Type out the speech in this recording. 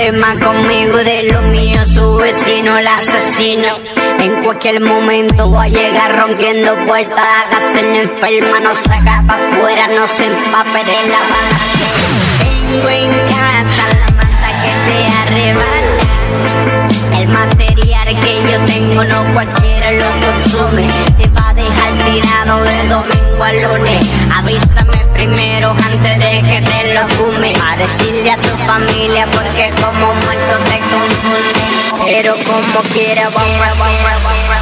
problema conmigo, de lo mío su vecino, el asesino. En cualquier momento voy a llegar rompiendo puertas. Hágase la enferma, no salga pa' afuera, no se empape de la bala. Tengo en casa la mata que te arrebata. El material que yo tengo no cualquiera lo consume. Te va a dejar tirado de domingo a lunes. Avísame primero antes de que te lo fume. A decirle a tu familia porque como muerto te confunde. Pero como quiera vamos.